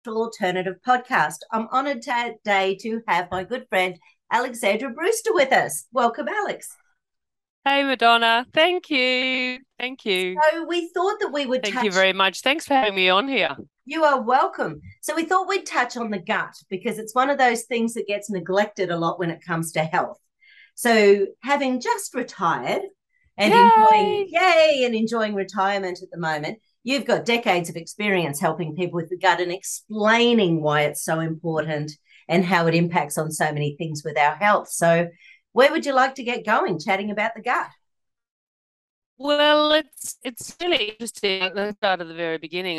Alternative podcast. I'm honored today to have my good friend Alexandra Brewster with us. Welcome, Alex. Hey, Madonna. Thank you. Thank you. So we thought that we would Thank you touch. very much. Thanks for having me on here. You are welcome. So we thought we'd touch on the gut because it's one of those things that gets neglected a lot when it comes to health. So having just retired and enjoying, Yay! yay, and enjoying retirement at the moment, you've got decades of experience helping people with the gut and explaining why it's so important and how it impacts on so many things with our health. So, where would you like to get going chatting about the gut? Well, it's really interesting. Let's start at the very beginning.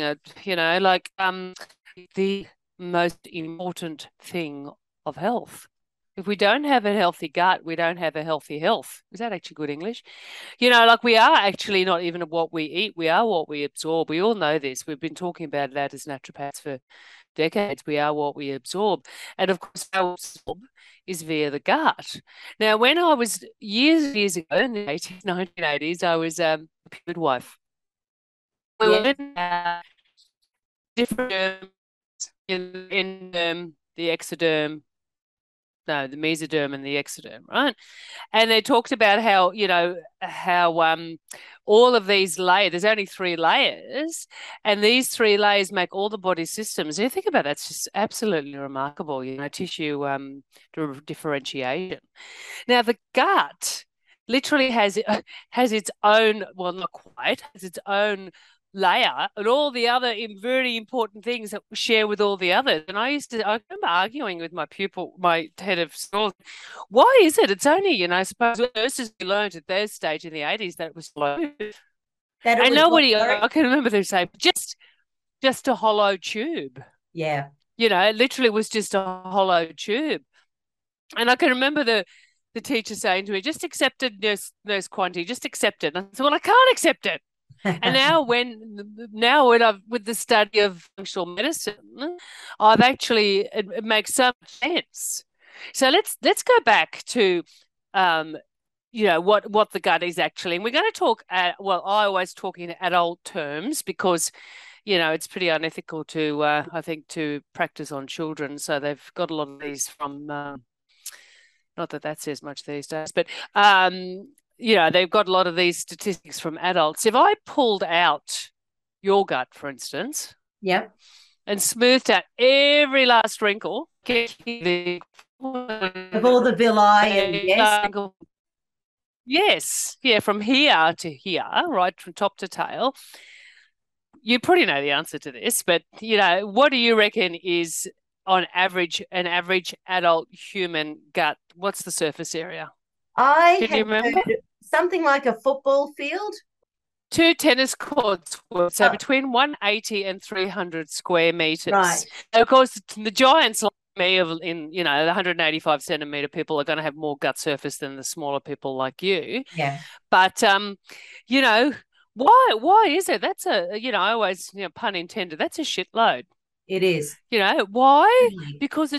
The most important thing of health. If we don't have a healthy gut, we don't have a healthy health. Is that actually good English? We are actually not even what we eat, we are what we absorb. We all know this. We've been talking about that as naturopaths for decades. We are what we absorb. And of course, our absorb is via the gut. Now, when I was years ago in the 80s, 1980s, I was a midwife. We Yes, learned different germs in the exoderm, no, the mesoderm and the exoderm, right? And they talked about how all of these layers, there's only three layers, and these three layers make all the body systems. You think about that, it's just absolutely remarkable, tissue differentiation. Now the gut literally has its own, well, not quite, has its own layer and all the other very important things that we share with all the others. And I remember arguing with my pupil, my head of school, why is it? It's only, I suppose nurses learned at their stage in the 80s that it was slow. that it And was what, nobody, sorry? I can remember them saying, just a hollow tube. Yeah, It literally was just a hollow tube. And I can remember the teacher saying to me, just accept it, nurse Quanti, just accept it. And I said, well, I can't accept it. And now when I've with the study of functional medicine, I've actually it makes so much sense. So let's go back to what the gut is actually. And we're going to talk I always talk in adult terms because it's pretty unethical to I think to practice on children. So they've got a lot of these from not that that says much these days, but they've got a lot of these statistics from adults. If I pulled out your gut, for instance, yeah. and smoothed out every last wrinkle, Of all the villi and yes, yes, yeah, from here to here, right, from top to tail, you probably know the answer to this, but what do you reckon is on average an average adult human gut? What's the surface area? I Can have you remember? heard something like a football field. Two tennis courts worth, so Oh, between 180 and 300 square right. meters. And of course, the giants like me the 185 centimeter people are going to have more gut surface than the smaller people like you. Yeah, But you know, why is it? That's I always, pun intended, that's a shitload. it is. Why? Really. Because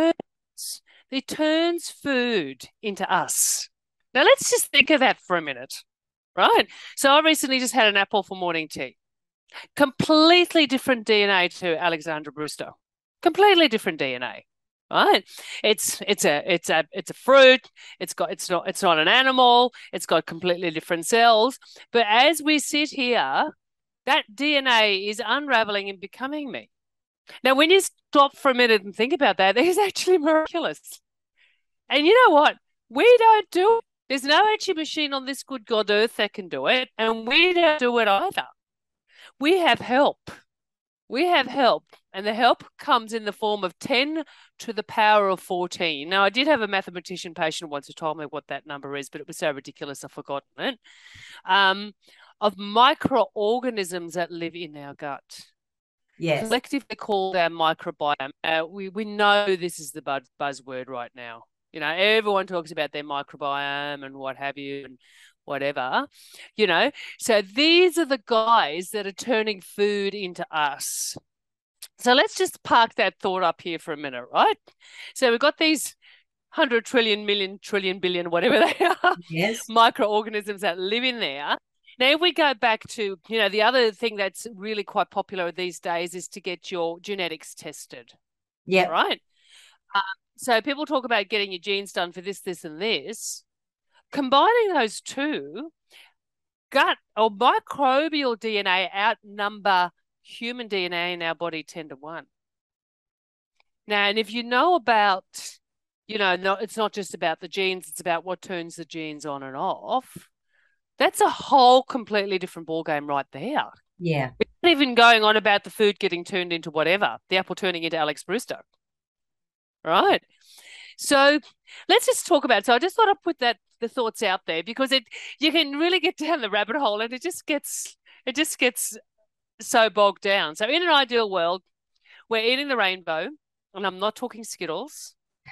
it turns food into us. Now let's just think of that for a minute, right? So I recently just had an apple for morning tea. Completely different DNA to Alexandra Brewster. Completely different DNA. Right? It's a fruit. It's not an animal. It's got completely different cells. But as we sit here, that DNA is unraveling and becoming me. Now, when you stop for a minute and think about that, it's actually miraculous. And you know what? We don't do it. There's no actually machine on this good God earth that can do it, and we don't do it either. We have help. We have help, and the help comes in the form of 10 to the power of 14. Now, I did have a mathematician patient once who told me what that number is, but it was so ridiculous I've forgotten it. Um, of microorganisms that live in our gut, Yes, collectively called our microbiome. We know this is the buzzword right now. Everyone talks about their microbiome and what have you and whatever. So these are the guys that are turning food into us. So let's just park that thought up here for a minute, right? So we've got these 100 trillion, million, trillion, billion, whatever they are, yes. microorganisms that live in there. Now, if we go back to, the other thing that's really quite popular these days is to get your genetics tested, Yep. right? So people talk about getting your genes done for this, this, and this. Combining those two, gut or microbial DNA outnumber human DNA in our body 10 to 1. Now, and if you know about, it's not just about the genes, it's about what turns the genes on and off. That's a whole completely different ballgame right there. Yeah. We're not even going on about the food getting turned into whatever, the apple turning into Alex Brewster. Right. So let's just talk about it. So I just thought I'd put the thoughts out there because you can really get down the rabbit hole and it just gets so bogged down. So in an ideal world, we're eating the rainbow, and I'm not talking Skittles,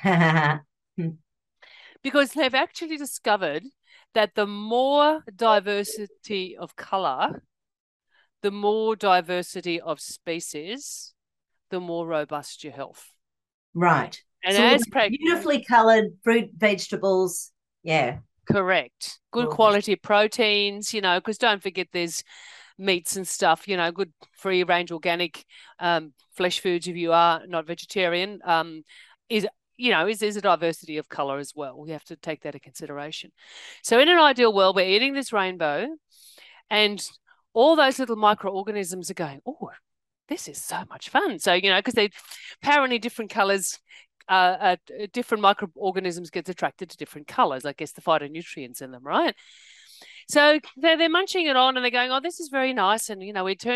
because they've actually discovered that the more diversity of color, the more diversity of species, the more robust your health. Right. And so beautifully coloured fruit, vegetables. Yeah. Correct. Good quality proteins, because don't forget there's meats and stuff, good free range organic flesh foods if you are not vegetarian. Is a diversity of colour as well. We have to take that into consideration. So in an ideal world, we're eating this rainbow and all those little microorganisms are going, oh, this is so much fun. So, because they apparently different colours, different microorganisms get attracted to different colours, I guess the phytonutrients in them, right? So they're munching it on and they're going, oh, this is very nice. And,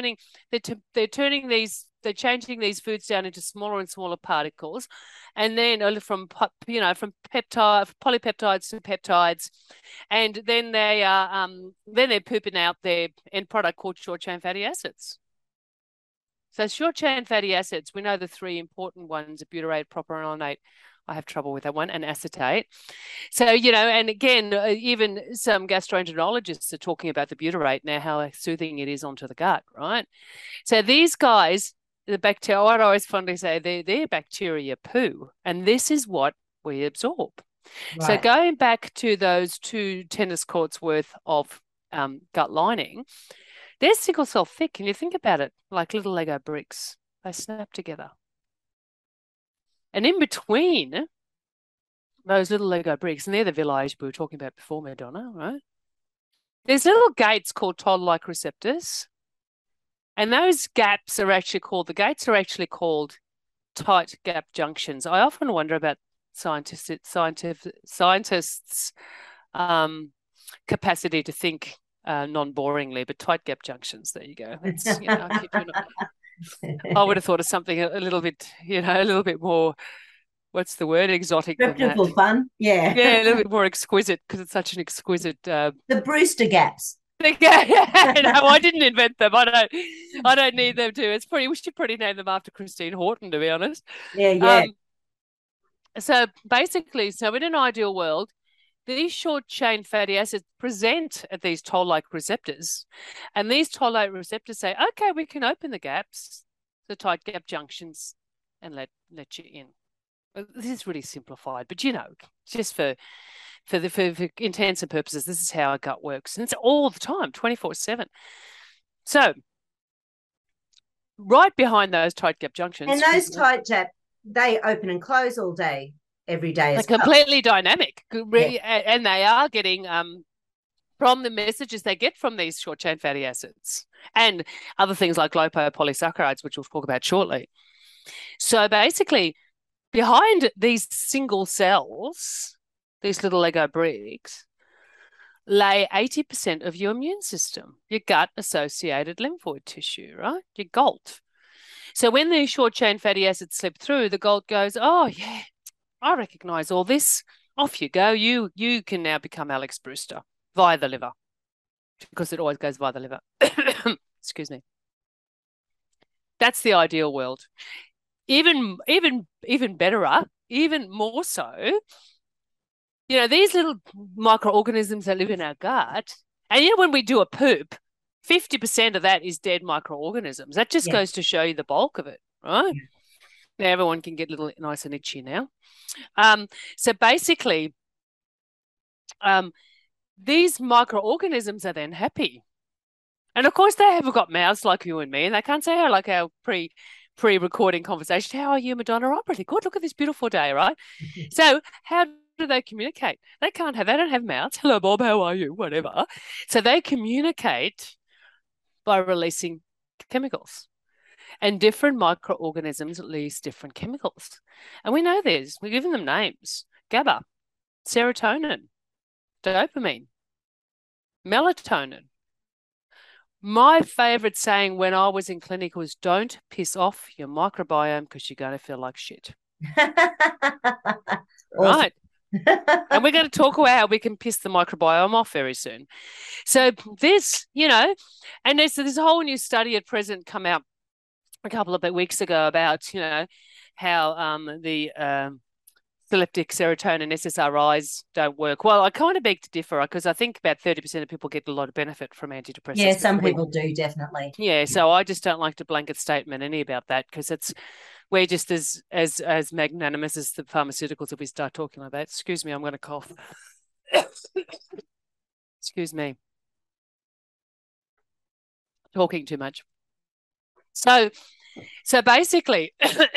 they're changing these foods down into smaller and smaller particles. And then from polypeptides to peptides. And then they're pooping out their end product called short chain fatty acids. So short chain fatty acids, we know the three important ones are butyrate, propionate. I have trouble with that one, and acetate. So, and again, even some gastroenterologists are talking about the butyrate now, how soothing it is onto the gut, right? So these guys, the bacteria, what I always fondly say, they're bacteria poo, and this is what we absorb. Right. So going back to those 2 tennis courts worth of gut lining, they're single cell thick, and you think about it like little Lego bricks. They snap together. And in between those little Lego bricks, and they're the village we were talking about before, Madonna, right? There's little gates called toll-like receptors. And those gaps are actually called tight gap junctions. I often wonder about scientists' capacity to think non-boringly, but tight gap junctions, there you go. That's, I would have thought of something a little bit more, what's the word, exotic than that. Fun, yeah. Yeah, a little bit more exquisite, because it's such an exquisite... the Brewster gaps. No, I didn't invent them. I don't need them to. We should pretty name them after Christine Horton, to be honest. Yeah. So basically, in an ideal world, these short-chain fatty acids present at these toll-like receptors, and these toll-like receptors say, okay, we can open the gaps, the tight gap junctions, and let you in. This is really simplified, but just for intents and purposes, this is how our gut works, and it's all the time, 24/7. So, right behind those tight gap junctions, and those tight gap, they open and close all day, every day. They're completely dynamic, and they are getting from the messages they get from these short chain fatty acids and other things like lipopolysaccharides, which we'll talk about shortly. So basically, behind these single cells, these little Lego bricks, lay 80% of your immune system, your gut-associated lymphoid tissue, right? Your GALT. So when these short-chain fatty acids slip through, the GALT goes, oh, yeah, I recognise all this. Off you go. You can now become Alex Brewster via the liver, because it always goes via the liver. Excuse me. That's the ideal world. Even betterer, even more so, these little microorganisms that live in our gut, and when we do a poop, 50% of that is dead microorganisms. That just goes to show you the bulk of it, right? Yeah. Now everyone can get a little nice and itchy now. So basically, these microorganisms are then happy And of course, they haven't got mouths like you and me, and they can't say, "Oh, like our pre-recording conversation. How are you, Madonna? I'm pretty good. Look at this beautiful day, right?" So how do they communicate? They can't have. They don't have mouths. Hello, Bob. How are you? Whatever. So they communicate by releasing chemicals, and different microorganisms release different chemicals, and we know this. We're giving them names: GABA, serotonin, dopamine, melatonin. My favorite saying when I was in clinic was, "Don't piss off your microbiome because you're going to feel like shit." Awesome. Right. And we're going to talk about how we can piss the microbiome off very soon. So this, and there's this whole new study at present come out a couple of weeks ago about, how the selective serotonin SSRIs don't work. Well, I kind of beg to differ because I think about 30% of people get a lot of benefit from antidepressants. Yeah, some people do, definitely. Yeah, so I just don't like to blanket statement any about that because we're just as magnanimous as the pharmaceuticals if we start talking like that. Excuse me, I'm going to cough. Excuse me. Talking too much. So basically,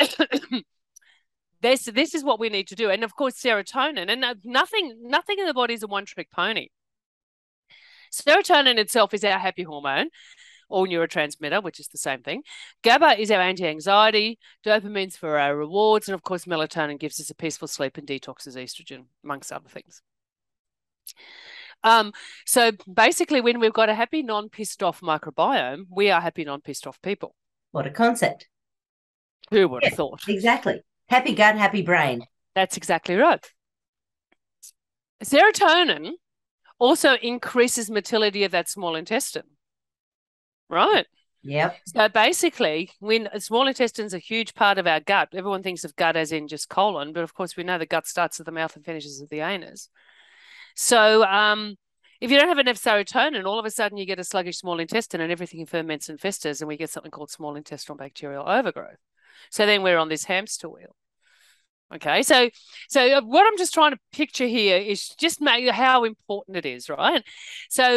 this is what we need to do. And of course, serotonin, and nothing in the body is a one-trick pony. Serotonin itself is our happy hormone or neurotransmitter, which is the same thing. GABA is our anti-anxiety, dopamine's for our rewards, and of course, melatonin gives us a peaceful sleep and detoxes estrogen, amongst other things. So basically, when we've got a happy, non-pissed off microbiome, we are happy, non-pissed off people. What a concept. Who would have thought? Exactly. Happy gut, happy brain. That's exactly right. Serotonin also increases motility of that small intestine. Right? Yep. So basically, when small intestine is a huge part of our gut, everyone thinks of gut as in just colon, but of course we know the gut starts at the mouth and finishes at the anus. So if you don't have enough serotonin, all of a sudden you get a sluggish small intestine and everything ferments and festers, and we get something called small intestinal bacterial overgrowth. So then we're on this hamster wheel. Okay, so what I'm just trying to picture here is just how important it is, right? So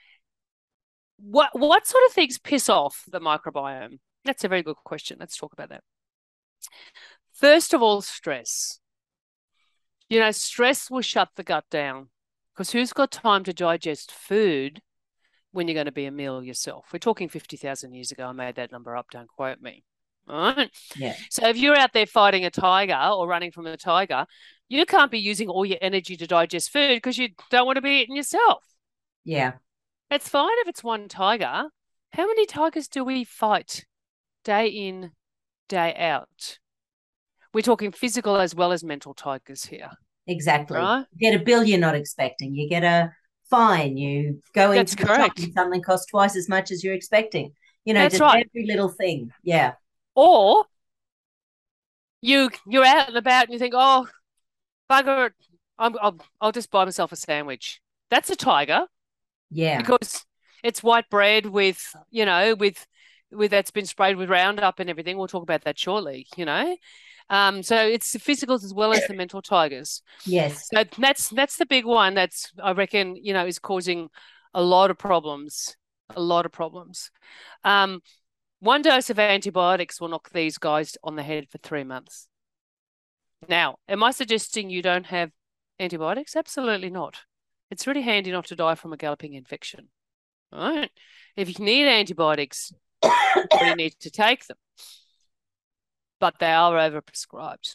what sort of things piss off the microbiome? That's a very good question. Let's talk about that. First of all, stress. Stress will shut the gut down because who's got time to digest food when you're going to be a meal yourself? We're talking 50,000 years ago. I made that number up. Don't quote me. All right. Yeah. So if you're out there fighting a tiger or running from a tiger, you can't be using all your energy to digest food because you don't want to be eating yourself. Yeah. It's fine if it's one tiger. How many tigers do we fight day in, day out? We're talking physical as well as mental tigers here. Exactly. Right? You get a bill you're not expecting. You get a fine. You go into the shop and something costs twice as much as you're expecting. That's just right. Every little thing. Yeah. Or you're out and about and you think, oh, bugger it, I'll just buy myself a sandwich. That's a tiger. Yeah. Because it's white bread with that's been sprayed with Roundup and everything. We'll talk about that shortly, So it's the physicals as well as the mental tigers. Yes. So that's the big one that's, I reckon, is causing a lot of problems. A lot of problems. One dose of antibiotics will knock these guys on the head for 3 months. Now, am I suggesting you don't have antibiotics? Absolutely not. It's really handy not to die from a galloping infection. All right. If you need antibiotics, you need to take them. But they are overprescribed.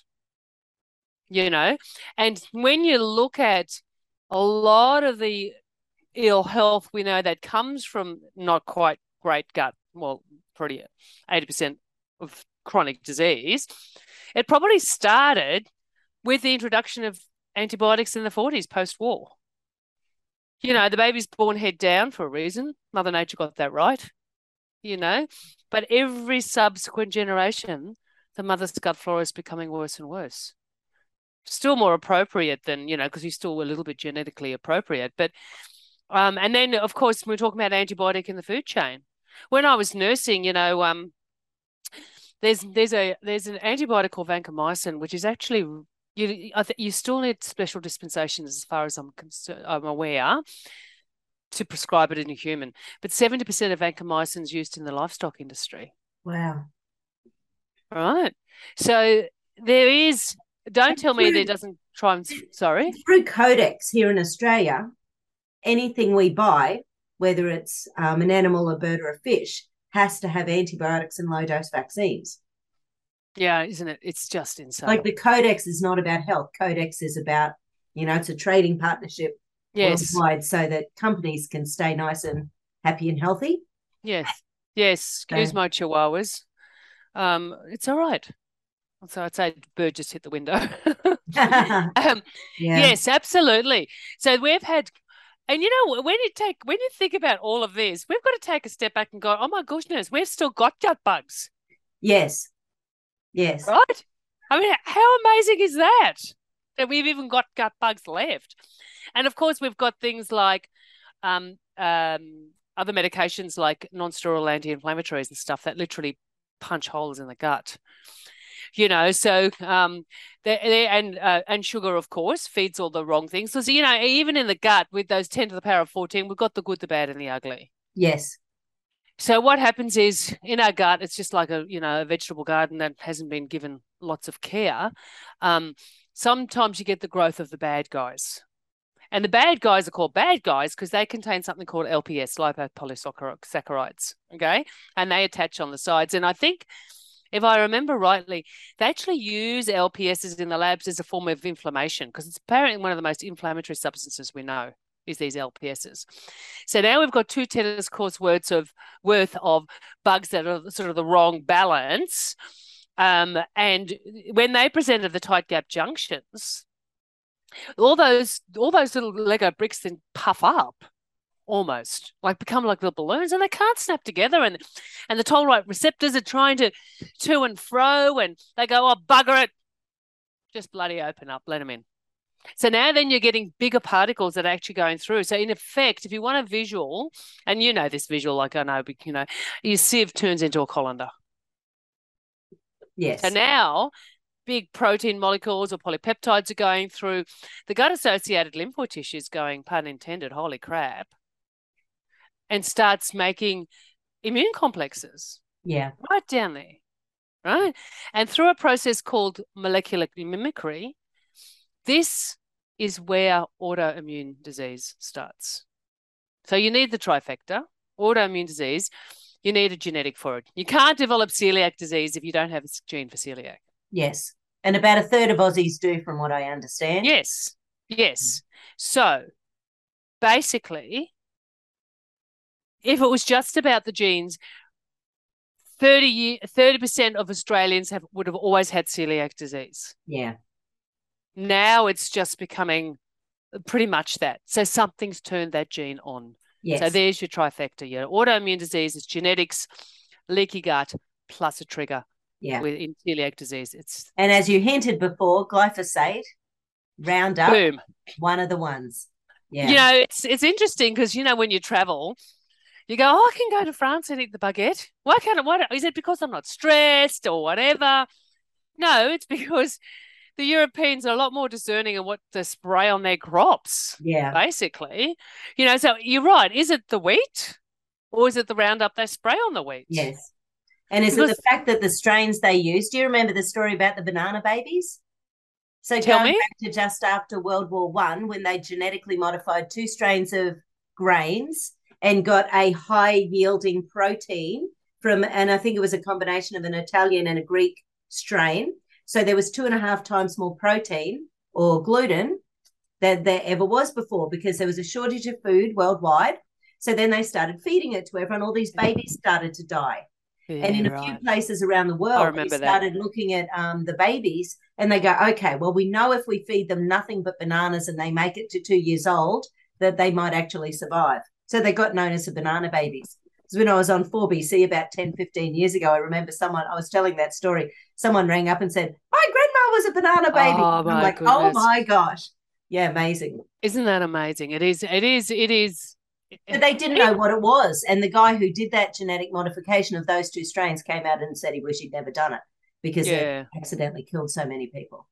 And when you look at a lot of the ill health we know that comes from not quite great gut, well, pretty 80% of chronic disease, it probably started with the introduction of antibiotics in the 40s post-war. The baby's born head down for a reason. Mother Nature got that right, But every subsequent generation, the mother's gut flora is becoming worse and worse. Still more appropriate than, because you're still a little bit genetically appropriate. But, and then, of course, we're talking about antibiotic in the food chain. When I was nursing, there's an antibiotic called vancomycin, which is actually you still need special dispensations as far as I'm aware to prescribe it in a human. But 70% of vancomycin is used in the livestock industry. Wow. Right. So there is, don't tell me there doesn't try and, sorry. Through Codex here in Australia, anything we buy, whether it's an animal, a bird, or a fish, has to have antibiotics and low-dose vaccines. Yeah, isn't it? It's just insane. Like the Codex is not about health. Codex is about, it's a trading partnership worldwide so that companies can stay nice and happy and healthy. Yes. Excuse my chihuahuas. It's all right. So I'd say the bird just hit the window. Yes, absolutely. So we've had, and when you think about all of this, we've got to take a step back and go, oh my goodness, we've still got gut bugs. Yes. Right? I mean, how amazing is that we've even got gut bugs left? And of course, we've got things like other medications like non-steroidal anti-inflammatories and stuff that literally punch holes in the gut. So and sugar, of course, feeds all the wrong things. So, even in the gut with those 10 to the power of 14, we've got the good, the bad, and the ugly. Yes. So what happens is in our gut, it's just like a vegetable garden that hasn't been given lots of care. Sometimes you get the growth of the bad guys. And the bad guys are called bad guys because they contain something called LPS, lipopolysaccharides, okay? And they attach on the sides. And I think, if I remember rightly, they actually use LPSs in the labs as a form of inflammation because it's apparently one of the most inflammatory substances we know is these LPSs. So now we've got 2 tennis courts worth of bugs that are sort of the wrong balance. And when they presented the tight gap junctions, all those little Lego bricks then puff up almost, like become like little balloons, and they can't snap together. And the toll-like receptors are trying to and fro, and they go, oh, bugger it. Just bloody open up, let them in. So now then you're getting bigger particles that are actually going through. So in effect, if you want a visual, and this visual, like I know, but your sieve turns into a colander. Yes. So now big protein molecules or polypeptides are going through the gut-associated lymphoid tissues going, pun intended, holy crap, and starts making immune complexes. Yeah. Right down there, right? And through a process called molecular mimicry, this is where autoimmune disease starts. So you need the trifecta, autoimmune disease. You need a genetic for it. You can't develop celiac disease if you don't have a gene for celiac. Yes. And about a third of Aussies do, from what I understand. Yes. So basically, if it was just about the genes, 30% of Australians would have always had celiac disease. Yeah. Now it's just becoming pretty much that. So something's turned that gene on. Yes. So there's your trifecta. Yeah. Autoimmune disease is genetics, leaky gut, plus a trigger. Yeah. In celiac disease. And as you hinted before, glyphosate, Roundup, boom, one of the ones. Yeah. It's interesting because, when you travel, you go, oh, I can go to France and eat the baguette. Why can't I? Is it because I'm not stressed or whatever? No, it's because the Europeans are a lot more discerning of what to spray on their crops. Yeah. Basically. So you're right. Is it the wheat or is it the Roundup they spray on the wheat? Yes. And is it the fact that the strains they use? Do you remember the story about the banana babies? So going back to just after World War I, when they genetically modified 2 strains of grains and got a high-yielding protein from, and I think it was a combination of an Italian and a Greek strain. So there was 2.5 times more protein or gluten than there ever was before because there was a shortage of food worldwide. So then they started feeding it to everyone. All these babies started to die. Yeah, and in a few places around the world, they started looking at the babies and they go, okay, well, we know if we feed them nothing but bananas and they make it to 2 years old, that they might actually survive. So they got known as the banana babies. Because when I was on 4BC about 10, 15 years ago, I remember I was telling that story. Someone rang up and said, my grandma was a banana baby. Oh, I'm like, goodness. Oh my gosh. Yeah, amazing. Isn't that amazing? It is. But they didn't know what it was. And the guy who did that genetic modification of those 2 strains came out and said he wished he'd never done it because it accidentally killed so many people.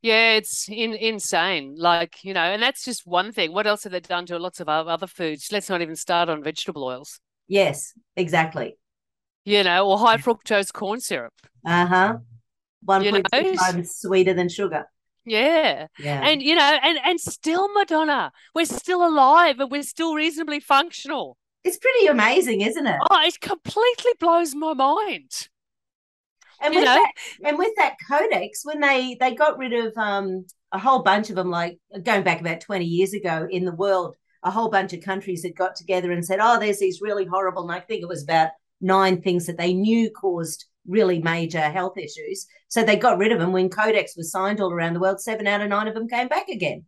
Yeah, it's insane. Like, and that's just one thing. What else have they done to lots of other foods? Let's not even start on vegetable oils, Yes, exactly. or high fructose corn syrup, Uh-huh. you 1.6 know? times sweeter than sugar. Yeah. Yeah. And still, Madonna, we're still alive and we're still reasonably functional. It's pretty amazing, isn't it? Oh, it completely blows my mind. And You with know, that codex, when they got rid of a whole bunch of them, like going back about 20 years ago in the world, a whole bunch of countries had got together and said, oh, there's these really horrible, and I think it was about 9 things that they knew caused really major health issues. So they got rid of them. When Codex was signed all around the world, 7 out of 9 of them came back again.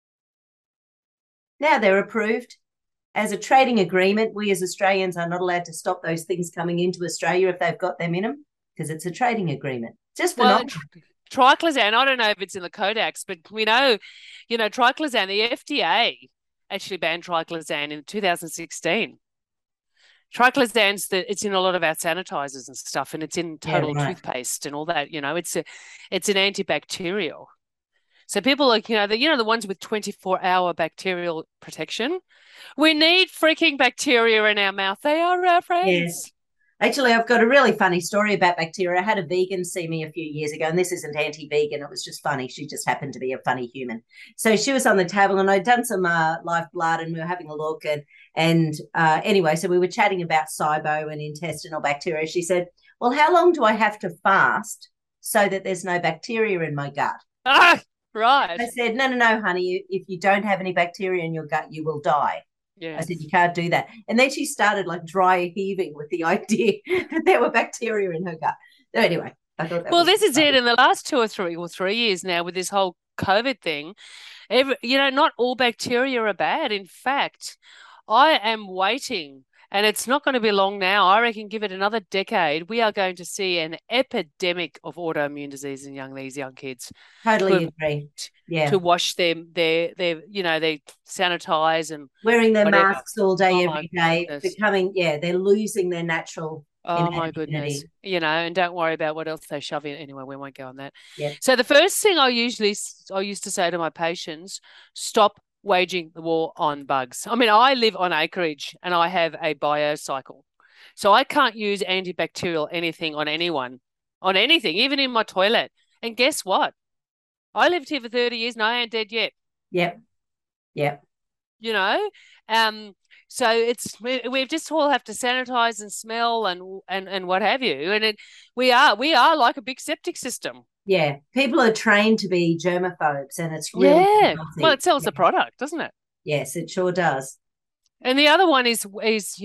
Now they're approved as a trading agreement. We as Australians are not allowed to stop those things coming into Australia if they've got them in them, because it's a trading agreement. Just well, phenomenal. triclosan, I don't know if it's in the Codex, but we know, triclosan, the FDA actually banned triclosan in 2016. Triclosan's it's in a lot of our sanitizers and stuff, and it's in Total toothpaste and all that. It's an antibacterial. So people like, the ones with 24-hour bacterial protection. We need freaking bacteria in our mouth. They are our friends. Yes. Actually, I've got a really funny story about bacteria. I had a vegan see me a few years ago, and this isn't anti-vegan. It was just funny. She just happened to be a funny human. So she was on the table, and I'd done some live blood, and we were having a look. And anyway, so we were chatting about SIBO and intestinal bacteria. She said, well, how long do I have to fast so that there's no bacteria in my gut? Ah, right. I said, no, honey. If you don't have any bacteria in your gut, you will die. Yes. I said, you can't do that. And then she started like dry heaving with the idea that there were bacteria in her gut. So anyway, I thought that this is it. In the last 2 or 3 years now with this whole COVID thing, not all bacteria are bad. In fact, I am waiting, and it's not going to be long now. I reckon give it another decade, we are going to see an epidemic of autoimmune disease in these young kids. Totally agree. Yeah. To wash they sanitize and wearing their masks all day, every day, they're losing their natural. Oh my goodness. And don't worry about what else they shove in. Anyway, we won't go on that. Yeah. So the first thing I used to say to my patients, stop waging the war on bugs. I mean, I live on acreage and I have a biocycle. So I can't use antibacterial anything on anyone, on anything, even in my toilet. And guess what? I lived here for 30 years and I ain't dead yet. Yep. So we just all have to sanitize and smell and what have you. And we are like a big septic system. Yeah. People are trained to be germaphobes, and it's really healthy. Well, it sells the product, doesn't it? Yes, it sure does. And the other one is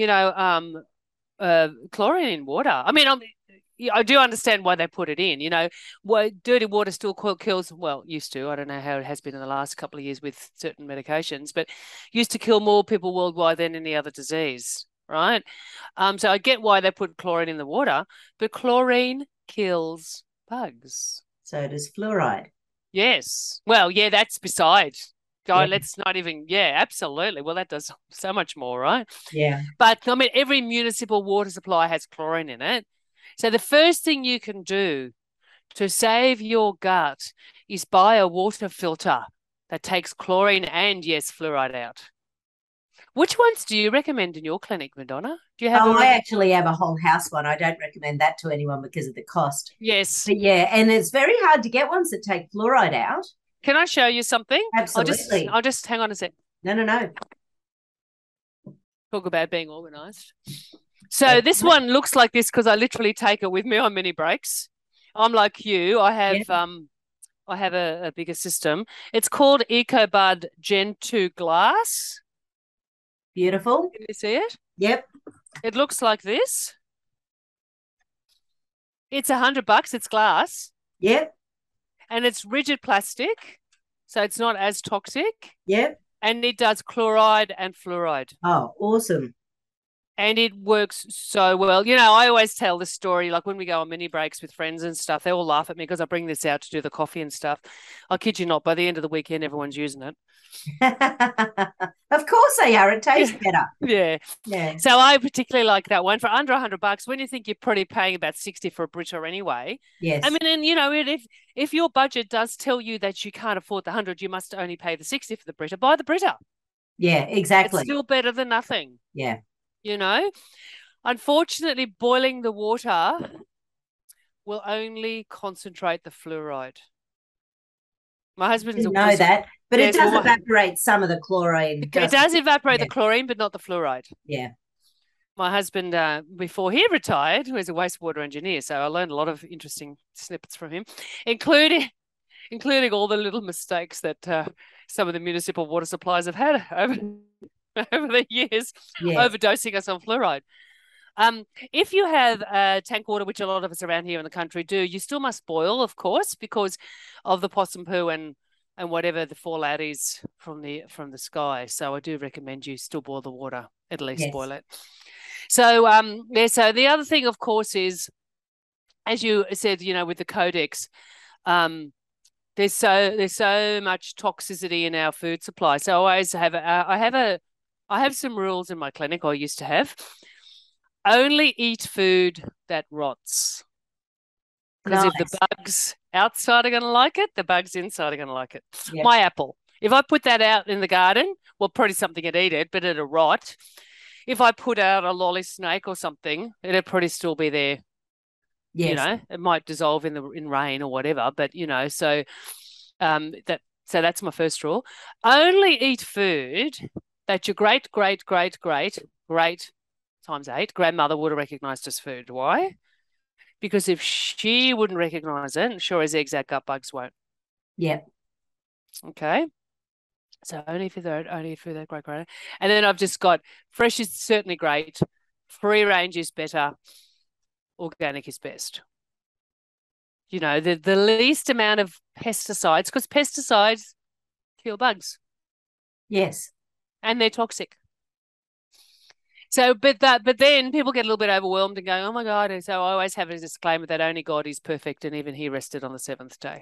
chlorine in water. I mean, I do understand why they put it in. Dirty water still kills, well, used to. I don't know how it has been in the last couple of years with certain medications, but used to kill more people worldwide than any other disease, right? So I get why they put chlorine in the water, but chlorine kills bugs. So does fluoride. Yes. Well, yeah, that's beside. Let's not even, absolutely. Well, that does so much more, right? Yeah. But, I mean, every municipal water supply has chlorine in it. So the first thing you can do to save your gut is buy a water filter that takes chlorine and, yes, fluoride out. Which ones do you recommend in your clinic, Madonna? Do you have? I actually have a whole house one. I don't recommend that to anyone because of the cost. Yes. But yeah, and it's very hard to get ones that take fluoride out. Can I show you something? Absolutely. I'll just hang on a sec. No. Talk about being organised. So this one looks like this because I literally take it with me on mini breaks. I'm like you. I have a bigger system. It's called EcoBud Gen 2 Glass. Beautiful. Can you see it? Yep. It looks like this. It's $100. It's glass. Yep. And it's rigid plastic, so it's not as toxic. Yep. And it does chloride and fluoride. Oh, awesome. And it works so well. You know, I always tell this story, like when we go on mini breaks with friends and stuff, they all laugh at me because I bring this out to do the coffee and stuff. I kid you not, by the end of the weekend, everyone's using it. Of course they are. It tastes better. Yeah. Yeah. So I particularly like that one for under $100 when you think you're probably paying about 60 for a Brita anyway. I Yes. mean, and you know, if your budget does tell you that you can't afford the 100, you must only pay the 60 for the Brita, buy the Brita. Yeah, It's exactly. still better than nothing, Yeah. you know? Unfortunately, boiling the water will only concentrate the fluoride. My husband's, Didn't of know course, that. But it yes, does well, evaporate some of the chlorine, it doesn't does it? evaporate the Yeah. chlorine, but not the fluoride. Yeah. My husband, before he retired, was a wastewater engineer, so I learned a lot of interesting snippets from him, including including all the little mistakes that some of the municipal water supplies have had over the years, Yes. overdosing us on fluoride. If you have tank water, which a lot of us around here in the country do, you still must boil, of course, because of the possum poo and whatever the fallout is from the sky. So I do recommend you still boil the water, at least Yes. boil it. So yeah. So the other thing, of course, is as you said, you know, with the codex, um, there's so much toxicity in our food supply. So I always have I have some rules in my clinic. I used to have only eat food that rots. Because if the Nice. bugs outside are going to like it, the bugs inside are going to like it. Yeah. My apple. If I put that out in the garden, well, probably something would eat it, but it'll rot. If I put out a lolly snake or something, it'll probably still be there. You Yes. know, it might dissolve in rain or whatever, but you know, so that's my first rule. Only eat food that your great times eight grandmother would have recognized as food. Why? Because if she wouldn't recognize it, sure as eggs, our gut bugs won't. Yeah. Okay. So only food that great. And then I've just got fresh is certainly great, free range is better, organic is best. You know, the least amount of pesticides, because pesticides kill bugs Yes. and they're toxic. So, but then people get a little bit overwhelmed and going, "Oh my God!" And so I always have a disclaimer that only God is perfect, and even He rested on the seventh day.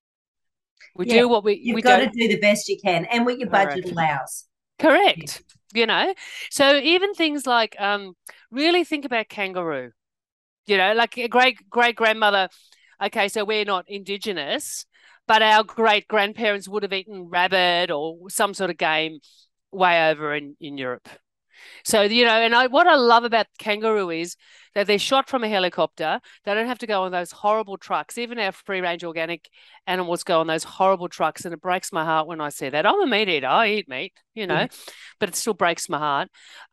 We Yeah. do what You've we got to don't. do the best you can and what your budget Correct. allows. Yeah. Correct. You know, so even things like really think about kangaroo. You know, like a great grandmother. Okay, so we're not indigenous, but our great grandparents would have eaten rabbit or some sort of game way over in Europe. So, you know, and what I love about kangaroo is that they're shot from a helicopter. They don't have to go on those horrible trucks. Even our free range organic animals go on those horrible trucks. And it breaks my heart when I see that. I'm a meat eater. I eat meat, you Yeah. know, but it still breaks my heart.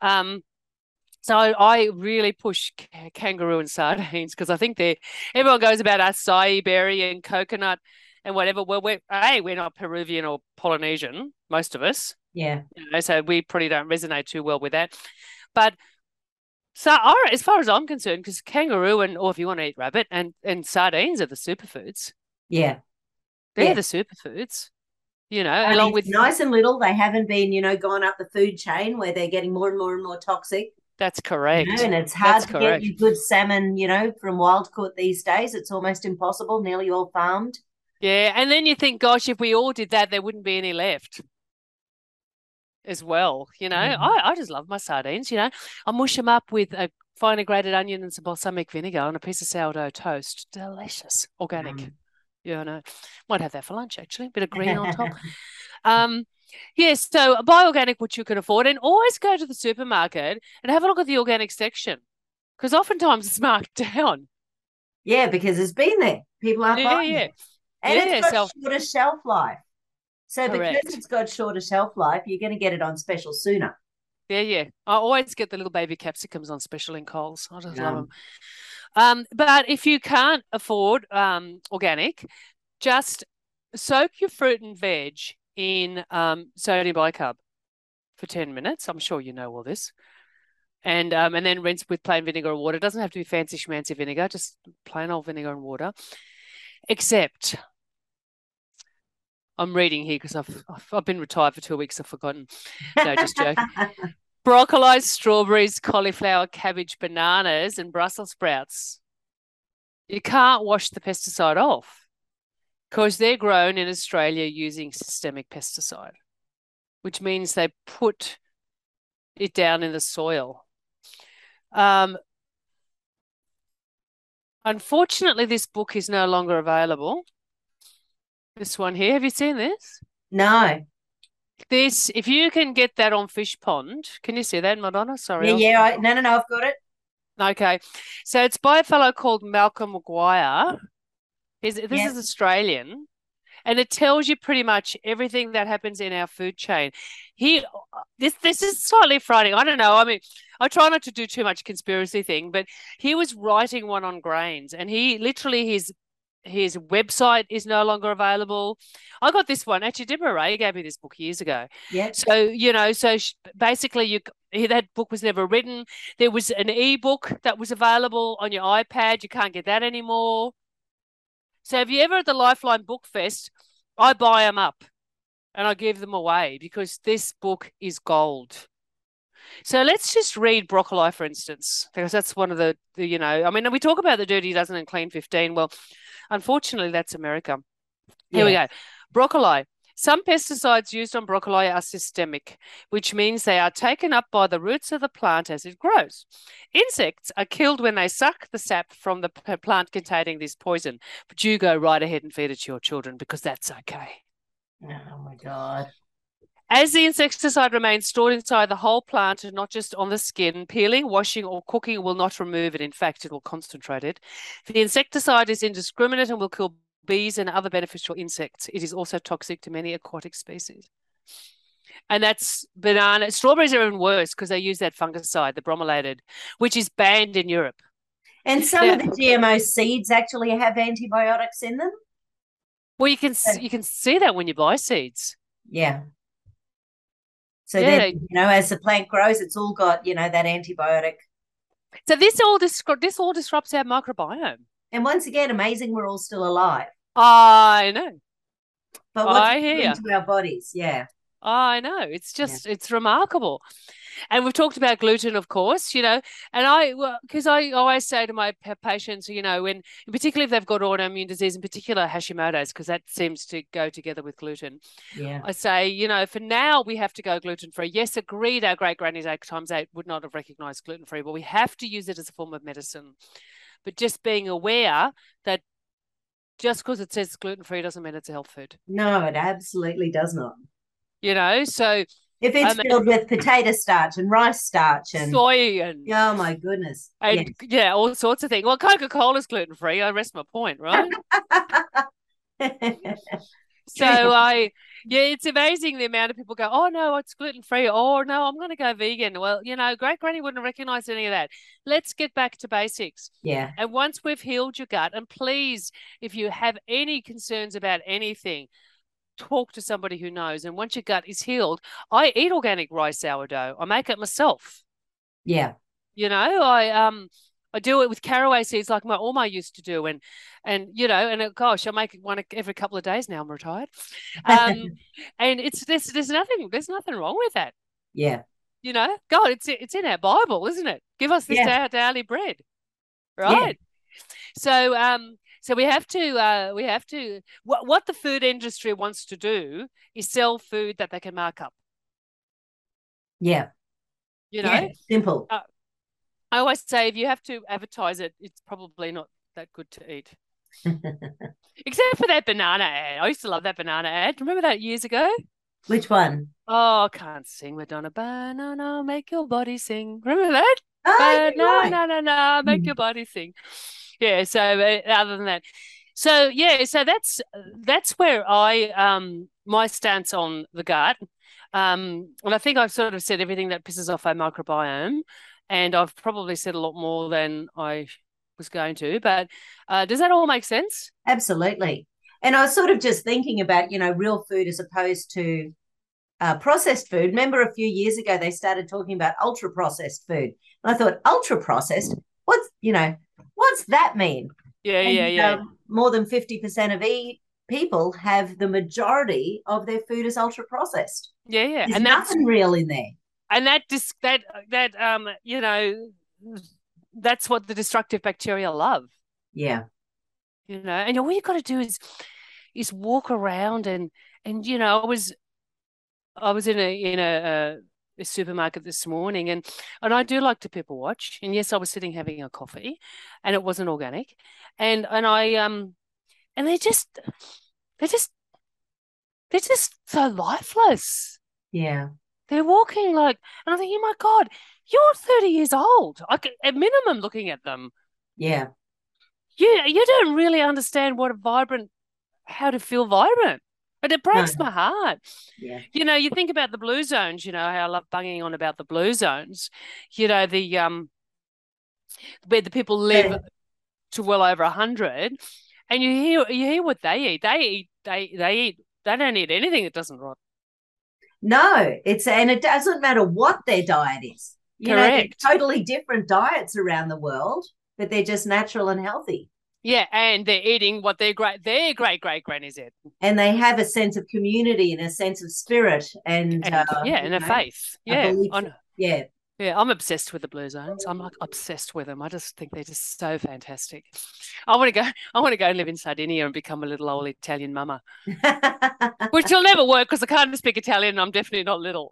So I really push kangaroo and sardines because I think everyone goes about acai berry and coconut and whatever. Well, we're not Peruvian or Polynesian, most of us. Yeah. You know, so we probably don't resonate too well with that. But so as far as I'm concerned, because kangaroo or if you want to eat rabbit and sardines are the superfoods. Yeah. They're Yeah. the superfoods, you know, I along mean, with nice and little. They haven't been, gone up the food chain where they're getting more and more and more toxic. that's correct. And it's hard That's to get correct. your good salmon, from wild caught these days. It's almost impossible, nearly all farmed. Yeah. And then you think, gosh, if we all did that, there wouldn't be any left as well. You know, Yeah. I just love my sardines, you know. I mush them up with a finely grated onion and some balsamic vinegar on a piece of sourdough toast. Delicious. Organic. Yeah, I know. Might have that for lunch actually. Bit of green on top. Yes, so buy organic what you can afford and always go to the supermarket and have a look at the organic section. Because oftentimes it's marked down. Yeah, because it's been there. People aren't Yeah, buying yeah. it. And it's Yeah, got so shorter shelf life. So because correct. it's got shorter shelf life, you're going to get it on special sooner. Yeah, yeah. I always get the little baby capsicums on special in Coles. I just love them. But if you can't afford organic, just soak your fruit and veg in sodium bicarb for 10 minutes. I'm sure you know all this. And then rinse with plain vinegar and water. It doesn't have to be fancy schmancy vinegar, just plain old vinegar and water. Except I'm reading here because I've been retired for 2 weeks. I've forgotten. No, just joking. Broccoli, strawberries, cauliflower, cabbage, bananas, and Brussels sprouts. You can't wash the pesticide off because they're grown in Australia using systemic pesticide, which means they put it down in the soil. Unfortunately, this book is no longer available. This one here, have you seen this? No. This, if you can get that on Fish Pond, can you see that, Madonna? Sorry. Yeah. No, I've got it. Okay. So it's by a fellow called Malcolm Maguire. This is Australian, and it tells you pretty much everything that happens in our food chain. This is slightly frightening. I don't know. I mean, I try not to do too much conspiracy thing, but he was writing one on grains, and he literally his website is no longer available. I got this one. Actually, Deborah Ray gave me this book years ago. Yeah. So, basically that book was never written. There was an ebook that was available on your iPad. You can't get that anymore. So if you're ever at the Lifeline Book Fest, I buy them up and I give them away because this book is gold. So let's just read Broccoli, for instance, because that's one of the I mean, we talk about the Dirty Dozen and Clean 15. Well, unfortunately, that's America. Here we go. Broccoli. Some pesticides used on broccoli are systemic, which means they are taken up by the roots of the plant as it grows. Insects are killed when they suck the sap from the plant containing this poison, but you go right ahead and feed it to your children because that's okay. Oh, my God. As the insecticide remains stored inside the whole plant and not just on the skin, peeling, washing, or cooking will not remove it. In fact, it will concentrate it. The insecticide is indiscriminate and will kill bees and other beneficial insects. It is also toxic to many aquatic species. And that's banana. Strawberries are even worse because they use that fungicide, the bromelated, which is banned in Europe. And some of the GMO seeds actually have antibiotics in them. Well, you can see that when you buy seeds. Yeah. So then, as the plant grows, it's all got, that antibiotic. So this all disrupts our microbiome. And once again, amazing we're all still alive. I know. But what's it doing to our bodies? Yeah. I know. It's just, it's remarkable. And we've talked about gluten, of course, and because I always say to my patients, when, particularly if they've got autoimmune disease, in particular Hashimoto's, because that seems to go together with gluten. Yeah. I say, for now we have to go gluten-free. Yes, agreed, our great-grannies 8x8 would not have recognized gluten-free, but we have to use it as a form of medicine. But just being aware that just because it says gluten-free doesn't mean it's a health food. No, it absolutely does not. So if it's filled with potato starch and rice starch and soy and oh my goodness, and all sorts of things. Well, Coca-Cola is gluten-free. I rest my point, right? It's amazing the amount of people go, oh no, it's gluten-free. Oh no, I'm going to go vegan. Well, great granny wouldn't recognize any of that. Let's get back to basics. Yeah. And once we've healed your gut, and please, if you have any concerns about anything, talk to somebody who knows. And once your gut is healed, I eat organic rice sourdough. I make it myself. Yeah. I do it with caraway seeds like my Oma used to do. And gosh, I make it one every couple of days now. I'm retired. And there's nothing wrong with that. Yeah. God, it's in our Bible, isn't it? Give us this daily bread. Right. Yeah. So we have to what the food industry wants to do is sell food that they can mark up. Yeah. Simple. I always say if you have to advertise it, it's probably not that good to eat. Except for that banana ad. I used to love that banana ad. Remember that years ago? Which one? Oh, I can't sing, Madonna. Banana, make your body sing. Remember that? Oh, no, make your body sing. Yeah, so other than that. So that's where I my stance on the gut. And I think I've sort of said everything that pisses off our microbiome, and I've probably said a lot more than I was going to. But does that all make sense? Absolutely. And I was sort of just thinking about, real food as opposed to processed food. Remember a few years ago they started talking about ultra processed food, and I thought ultra processed. What's that mean? Yeah. More than 50% of people have the majority of their food as ultra processed. Yeah. There's nothing real in there. And that's what the destructive bacteria love. Yeah. And all you got to do is walk around and I was in a supermarket this morning, and I do like to people watch. And yes, I was sitting having a coffee, and it wasn't organic, and they're just they're just so lifeless. Yeah. They're walking like, and I'm thinking, my God, you're 30 years old. At minimum, looking at them, Yeah. you don't really understand how to feel vibrant. But it No. breaks my heart. Yeah. You think about the blue zones, how I love bunging on about the blue zones, the where the people live Yeah. to well over 100, and you hear what they eat. They don't eat anything that doesn't rot. No, and it doesn't matter what their diet is. They're Correct. totally different diets around the world, but they're just natural and healthy. Yeah, and they're eating what their great great grannies ate. And they have a sense of community and a sense of spirit and And a faith. a Yeah. belief. Yeah. Yeah, I'm obsessed with the blue zones. I'm like obsessed with them. I just think they're just so fantastic. I want to go and live in Sardinia and become a little old Italian mama. Which will never work because I can't speak Italian and I'm definitely not little.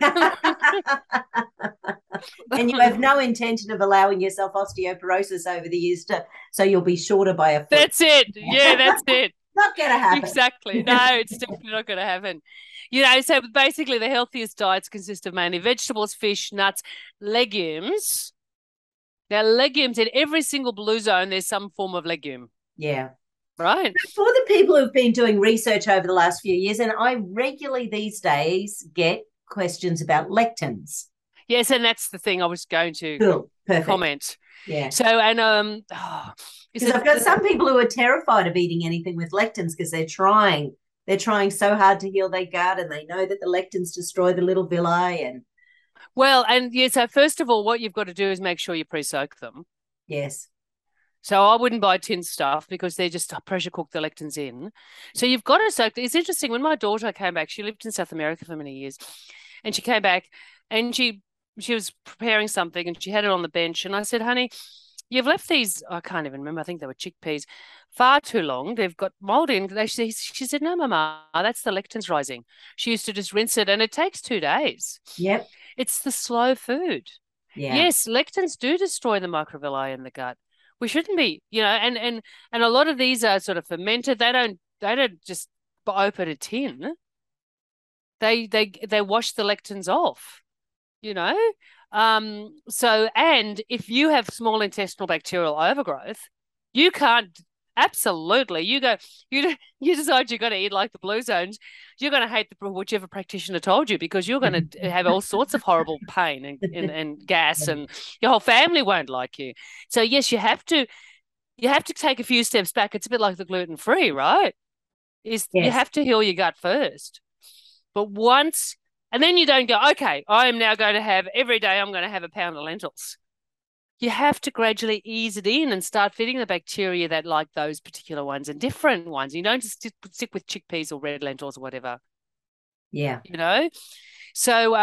And you have no intention of allowing yourself osteoporosis over the years so you'll be shorter by a foot. That's it. Yeah, that's it. Not going to happen. Exactly. No, it's definitely not going to happen. So basically the healthiest diets consist of mainly vegetables, fish, nuts, legumes. Now, legumes, in every single blue zone, there's some form of legume. Yeah. Right. For the people who've been doing research over the last few years, and I regularly these days get questions about lectins. Yes, and that's the thing I was going to comment. Yeah. So, because I've got some people who are terrified of eating anything with lectins because they're trying so hard to heal their gut, and they know that the lectins destroy the little villi. So first of all, what you've got to do is make sure you pre-soak them. Yes. So I wouldn't buy tin stuff because they just pressure cook the lectins in. So you've got to soak. It's interesting. When my daughter came back, she lived in South America for many years, and she came back and she was preparing something and she had it on the bench. And I said, honey, you've left these, I can't even remember, I think they were chickpeas, far too long. They've got mold in. She said, no, Mama, that's the lectins rising. She used to just rinse it and it takes 2 days. Yep. It's the slow food. Yeah. Yes, lectins do destroy the microvilli in the gut. We shouldn't be, and a lot of these are sort of fermented. They don't just open a tin. They wash the lectins off, So, and if you have small intestinal bacterial overgrowth, you can't. Absolutely. You decide you're going to eat like the blue zones, you're going to hate whichever practitioner told you because you're going to have all sorts of horrible pain and gas, and your whole family won't like you. So yes, you have to take a few steps back. It's a bit like the gluten-free, right? Yes. You have to heal your gut first. But and then you don't go, okay, I am now going to have, every day I'm going to have a pound of lentils. You have to gradually ease it in and start feeding the bacteria that like those particular ones and different ones. You don't just stick with chickpeas or red lentils or whatever. Yeah. So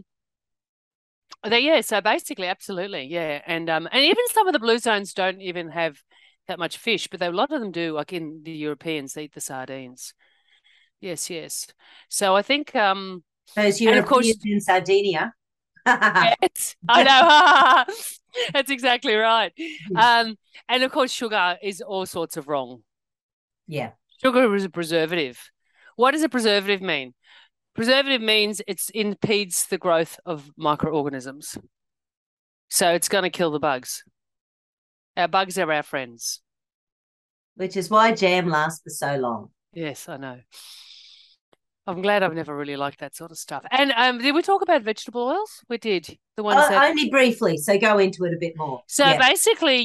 so basically, absolutely, yeah. And even some of the blue zones don't even have that much fish, but a lot of them do. Like in the Europeans, they eat the sardines. Yes. So I think those Europeans in Sardinia. Yes, I know. That's exactly right. And of course, sugar is all sorts of wrong. Yeah. Sugar is a preservative. What does a preservative mean? Preservative means it impedes the growth of microorganisms. So it's going to kill the bugs. Our bugs are our friends. Which is why jam lasts for so long. Yes, I know. I'm glad I've never really liked that sort of stuff. And did we talk about vegetable oils? We did. The ones that only briefly, so go into it a bit more. So basically,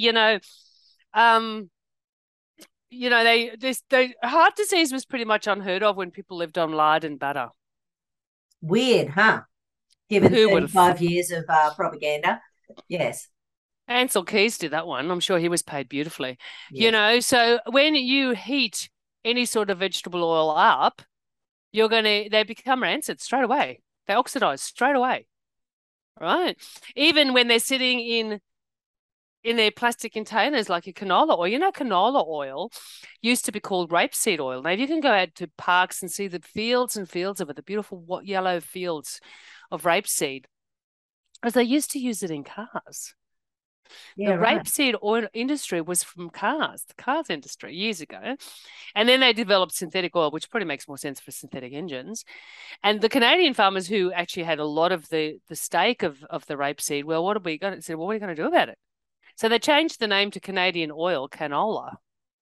heart disease was pretty much unheard of when people lived on lard and butter. Weird, huh? Given 35 years of propaganda. Yes. Ansel Keys did that one. I'm sure he was paid beautifully. Yes. So when you heat any sort of vegetable oil up, they become rancid straight away. They oxidize straight away. right? Even when they're sitting in their plastic containers like a canola oil. Canola oil used to be called rapeseed oil. Now, you can go out to parks and see the fields and fields of it, the beautiful yellow fields of rapeseed, because they used to use it in cars. Yeah, The right. rapeseed oil industry was from cars, the cars industry years ago. And then they developed synthetic oil, which probably makes more sense for synthetic engines. And the Canadian farmers who actually had a lot of the stake of the rapeseed, well, what are we going to say? Well, what are you going to do about it? So they changed the name to Canadian oil, canola.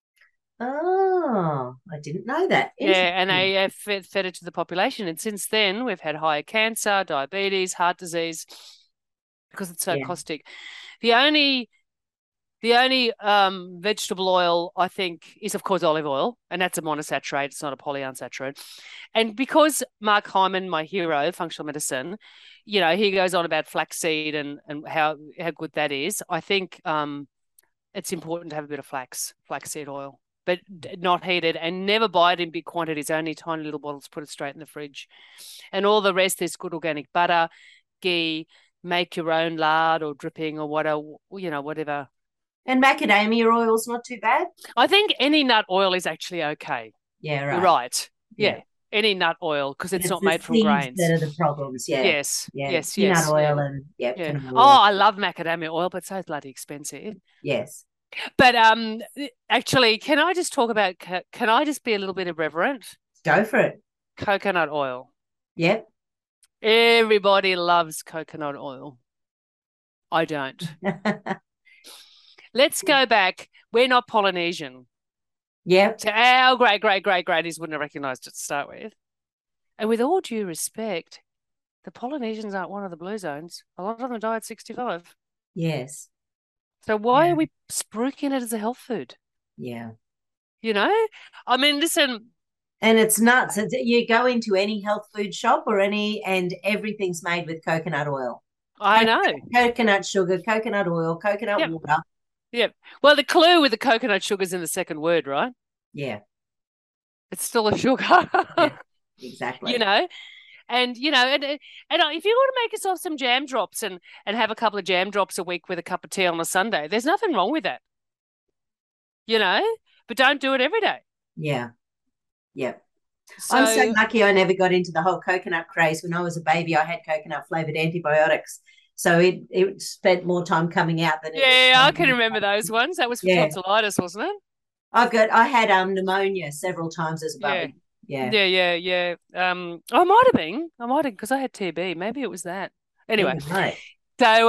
Oh, I didn't know that. Yeah, and Interesting. they have fed it to the population. And since then, we've had higher cancer, diabetes, heart disease because it's so Yeah. caustic. The only vegetable oil I think is of course olive oil, and that's a monosaccharide. It's not a polyunsaturated. And because Mark Hyman, my hero, functional medicine, he goes on about flaxseed and how good that is. I think it's important to have a bit of flaxseed oil, but not heated, and never buy it in big quantities, only tiny little bottles, put it straight in the fridge. And all the rest is good organic butter, ghee, make your own lard or dripping or whatever. And macadamia oil's not too bad. I think any nut oil is actually okay. Yeah, You're right. right. Yeah. Yeah. Any nut oil because But it's it's not the made from seeds that grains. are the problems. Yeah. Yes. Yeah. Yes. Peanut Yes. oil Yeah. and yeah, Yeah. canola Oh, oil. I love macadamia oil, but it's so bloody expensive. Yes. But actually, can I just talk about? Can I just be a little bit irreverent? Go for it. Coconut oil. Yep. Everybody loves coconut oil. I don't. Let's go back. We're not Polynesian. Yep. So our great-great-great-grannies wouldn't have recognised it to start with. And with all due respect, the Polynesians aren't one of the blue zones. A lot of them die at 65. Yes. So why are Yeah. we spruiking it as a health food? Yeah. You know? I mean, listen, And it's nuts. You go into any health food shop and everything's made with coconut oil, I know. coconut sugar, coconut oil, coconut Yep. water. Yep. Well, the clue with the coconut sugar is in the second word, right? Yeah. It's still a sugar. Yeah. you Exactly. know? And if you want to make yourself some jam drops and have a couple of jam drops a week with a cup of tea on a Sunday, there's nothing wrong with that, you know, but don't do it every day. Yeah. Yep. I'm so So lucky I never got into the whole coconut craze. When I was a baby, I had coconut flavored antibiotics. So it spent more time coming out than it yeah, I can was. remember those ones. That was for Yeah. tonsillitis, wasn't it? I had pneumonia several times as a Yeah. puppy. Yeah. Yeah. I might have been. I might have because I had TB. Maybe it was that. Yeah, Anyway, right. so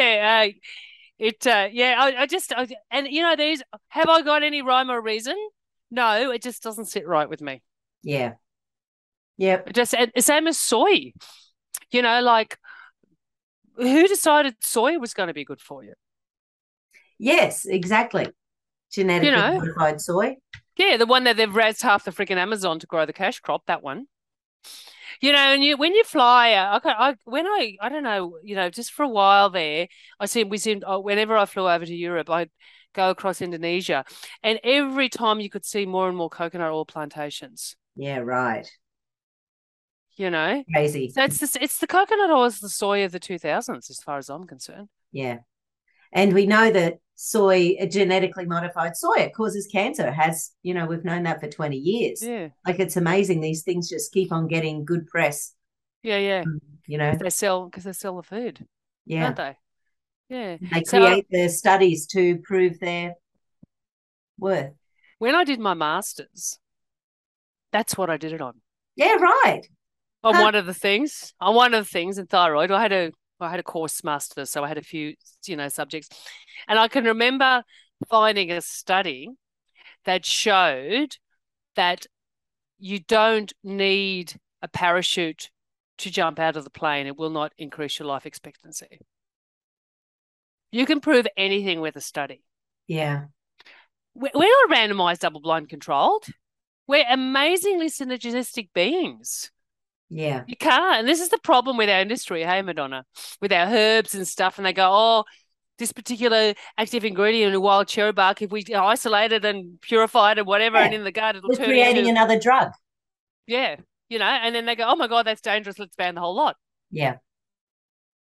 and these have I got any rhyme or reason? No, it just doesn't sit right with me. Yeah. Yep. Just same as soy. Like who decided soy was going to be good for you? Yes, exactly. You Genetically know, modified soy. yeah, the one that they've raised half the freaking Amazon to grow the cash crop. That one. And when you fly, I don't know, just for a while there, whenever I flew over to Europe, I'd go across Indonesia, and every time you could see more and more coconut oil plantations. Yeah, right. You know, Crazy. so it's the coconut oil is the soy of the 2000s, as far as I'm concerned. Yeah. And we know that soy, genetically modified soy, it causes cancer. It has, we've known that for 20 years. Yeah, Like it's amazing. These things just keep on getting good press, yeah, you know? because they sell the food, don't Yeah. they? Yeah. They So create the studies to prove their worth. when I did my masters, that's what I did it on. Yeah, right. On Huh. one of the things in thyroid, I had a course master, so I had a few, subjects. And I can remember finding a study that showed that you don't need a parachute to jump out of the plane. It will not increase your life expectancy. You can prove anything with a study. Yeah. We're not randomized, double blind controlled. We're amazingly synergistic beings. Yeah. You can't. And this is the problem with our industry, hey, Madonna, with our herbs and stuff. And they go, oh, this particular active ingredient in wild cherry bark, if we isolate it and purify it and whatever, and Yeah. in the gut, it'll We're turn creating into, another drug. yeah, and then they go, oh my God, that's dangerous. Let's ban the whole lot. Yeah.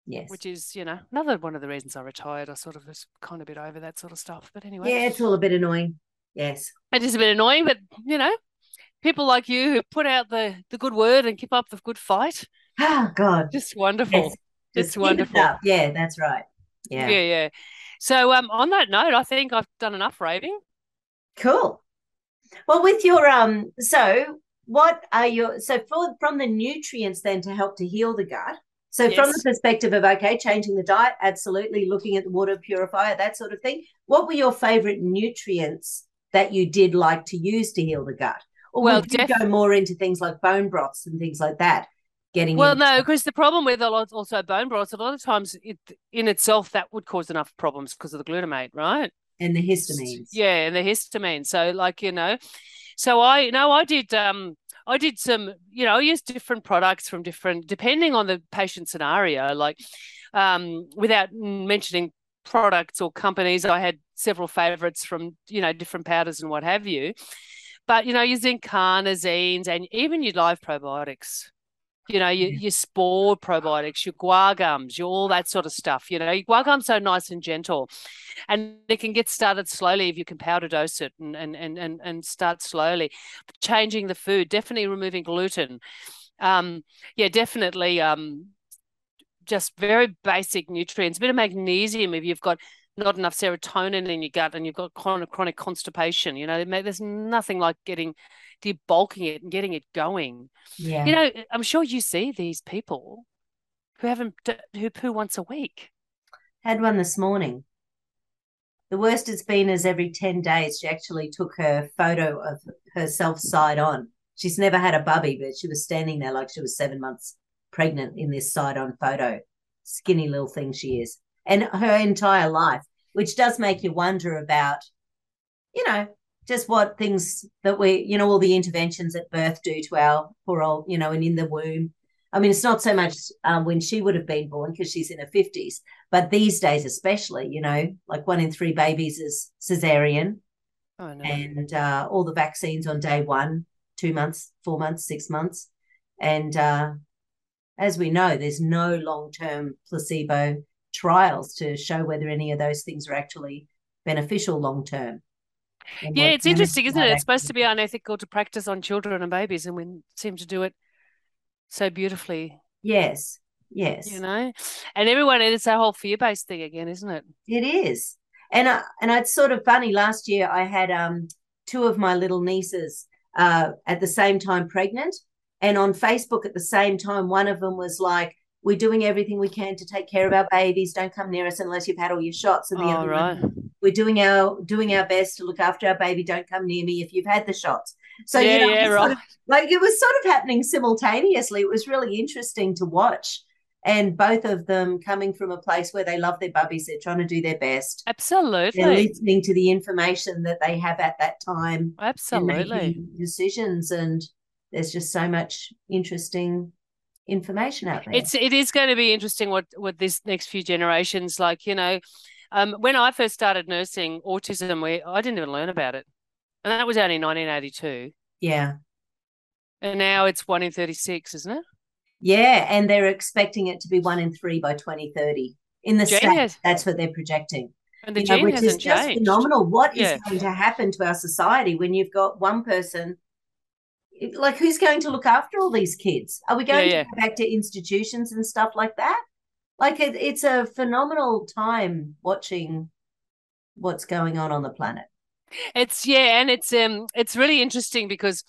Yes. which is, another one of the reasons I retired. I sort of was kind of a bit over that sort of stuff. But anyway. Yeah, it's all a bit annoying. Yes. It is a bit annoying, but, people like you who put out the good word and keep up the good fight. Oh, God. Just wonderful. Yes. It's Just keep it wonderful. up. Yeah, that's right. Yeah. Yeah, yeah. So on that note, I think I've done enough raving. Cool. Well, with your so what are your from the nutrients then to help to heal the gut? So from the Yes. perspective of okay, changing the diet, absolutely, looking at the water purifier, that sort of thing. What were your favorite nutrients that you did like to use to heal the gut? Or Well, would you go more into things like bone broths and things like that? no, because the problem with also bone broths, a lot of times it in itself that would cause enough problems because of the glutamate, right? And the histamines. Yeah, and the histamine. So so I did some, I used different products from different, depending on the patient scenario, like without mentioning products or companies, I had several favorites from, different powders and what have you. But, using carnosines and even your live probiotics. Your spore probiotics, your guar gums, your all that sort of stuff. Your guar gums so nice and gentle, and it can get started slowly if you can powder dose it and start slowly. Changing the food, definitely removing gluten. Definitely. Just very basic nutrients, a bit of magnesium if you've got not enough serotonin in your gut and you've got chronic constipation. There's nothing like debulking it and getting it going. Yeah. I'm sure you see these people who poo once a week. Had one this morning. The worst it's been is every 10 days, she actually took her photo of herself side on. She's never had a bubby, but she was standing there like she was 7 months pregnant in this side on photo. Skinny little thing she is. And her entire life, which does make you wonder about, just what things that all the interventions at birth do to our poor old, and in the womb. I mean, it's not so much when she would have been born because she's in her 50s, but these days especially, like 1 in 3 babies is cesarean. Oh, no. And all the vaccines on day 1, 2 months, 4 months, 6 months. And as we know, there's no long-term placebo trials to show whether any of those things are actually beneficial long-term. Yeah, it's interesting, isn't it? It's supposed to be unethical to practice on children and babies, and we seem to do it so beautifully. Yes. And everyone, it's that whole fear-based thing again, isn't it? It is. And it's sort of funny. Last year I had 2 of my little nieces at the same time pregnant. And on Facebook at the same time, one of them was like, we're doing everything we can to take care of our babies. Don't come near us unless you've had all your shots. And the other one, we're doing our best to look after our baby. Don't come near me if you've had the shots. So right. Sort of, it was sort of happening simultaneously. It was really interesting to watch. And both of them coming from a place where they love their bubbies, they're trying to do their best. Absolutely. They're listening to the information that they have at that time. Absolutely. And making decisions. And there's just so much interesting information out there. It is going to be interesting what this next few generations like. When I first started nursing autism, I didn't even learn about it, and that was only 1982. Yeah, and now it's 1 in 36, isn't it? Yeah, and they're expecting it to be 1 in 3 by 2030 in the States. That's what they're projecting. And the gene which is just changed. Phenomenal. What is going to happen to our society when you've got one person? Like, who's going to look after all these kids? Are we going to go back to institutions and stuff like that? Like, it's a phenomenal time watching what's going on the planet. It's really interesting because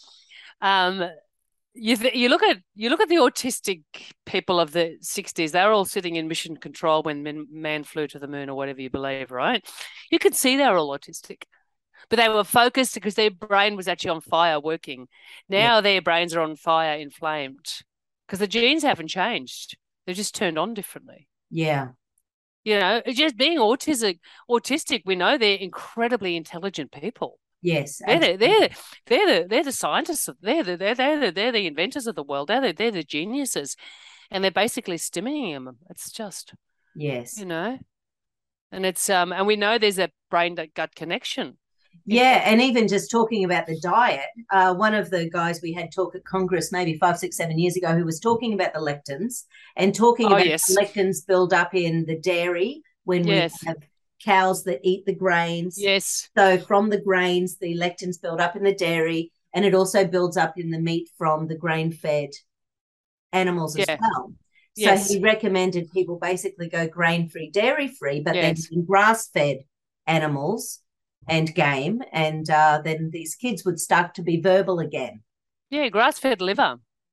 you look at the autistic people of the 60s. They were all sitting in mission control when man flew to the moon or whatever you believe, right? You could see they were all autistic. But they were focused because their brain was actually on fire working. Now their brains are on fire, inflamed, because the genes haven't changed. They're just turned on differently. Yeah. Just being autistic, we know they're incredibly intelligent people. Yes. They're the scientists. They're the inventors of the world. They're the geniuses. And they're basically stimming them. It's just, yes. and it's, and we know there's a brain gut connection. Yeah, and even just talking about the diet, one of the guys we had talk at Congress maybe 5, 6, 7 years ago who was talking about the lectins and talking Oh, about yes. lectins build up in the dairy when we Yes. have cows that eat the grains. Yes. So from the grains, the lectins build up in the dairy, and it also builds up in the meat from the grain-fed animals as Yeah. well. So Yes. he recommended people basically go grain-free, dairy-free, but then Yes. grass-fed animals and game, and then these kids would start to be verbal again. Yeah, grass-fed liver,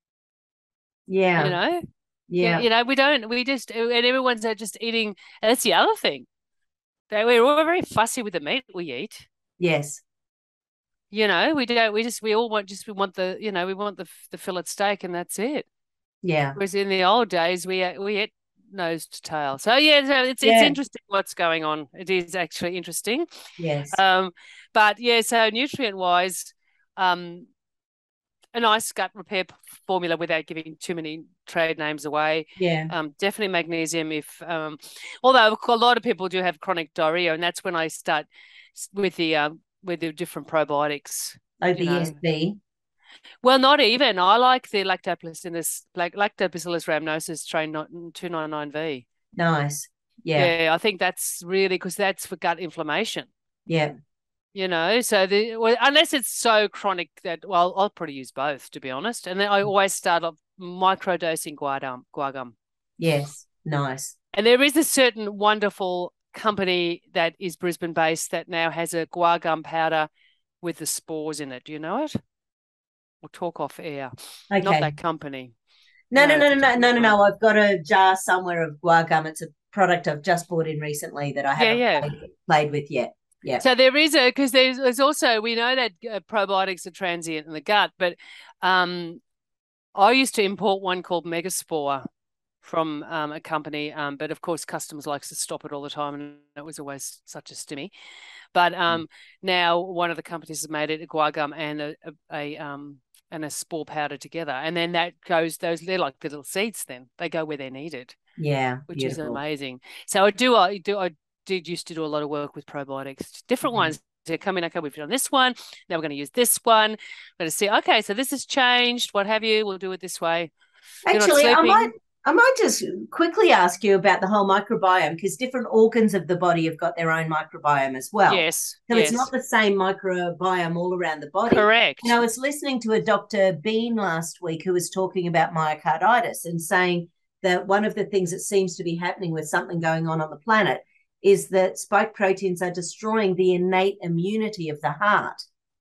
you Yeah, know? Yeah, yeah, we just, and everyone's just eating. And that's the other thing. We're all very fussy with the meat we eat. yes, We don't, we all we want we want the fillet steak and that's it. yeah, Whereas in the old days, we ate nose to tail. So yeah, so it's yeah, interesting what's going on. It is actually interesting. yes, Um, but yeah, so nutrient wise, um, a nice gut repair formula without giving too many trade names away. yeah. Definitely magnesium. Although a lot of people do have chronic diarrhea, and that's when I start with the different probiotics. Oh, the ESB. Well, not even. I like the Lactobacillus rhamnosus strain 299V. Nice. Yeah, Yeah, I think that's really because that's for gut inflammation. yeah. So unless it's so chronic that, well, I'll probably use both to be honest. And then I always start off microdosing guar gum. Yes, nice. And there is a certain wonderful company that is Brisbane based that now has a guar gum powder with the spores in it. Do you know it? We'll talk off air. Not Okay. that company. No, no, No, no, it's no, a no, no, different no, one. no. I've got a jar somewhere of guar gum. It's a product I've just bought in recently that I Yeah, haven't yeah. played with yet. Yeah. So there is because there's also, we know that probiotics are transient in the gut, but I used to import one called Megaspore from a company, but of course customs likes to stop it all the time, and it was always such a stimmy. But now one of the companies has made it a guar gum and a spore powder together, and then that goes they're like little seeds. Then they go where they're needed, Yeah, which is beautiful. amazing. So I did used to do a lot of work with probiotics, different ones. They're coming, okay, we've done this one. Now we're going to use this one. We're going to see, okay, so this has changed. What have you? We'll do it this way. You're not Actually, sleeping. I might just quickly ask you about the whole microbiome because different organs of the body have got their own microbiome as well. Yes, So it's not yes, the same microbiome all around the body. And correct. I was listening to a Dr. Bean last week who was talking about myocarditis and saying that one of the things that seems to be happening with something going on the planet is that spike proteins are destroying the innate immunity of the heart.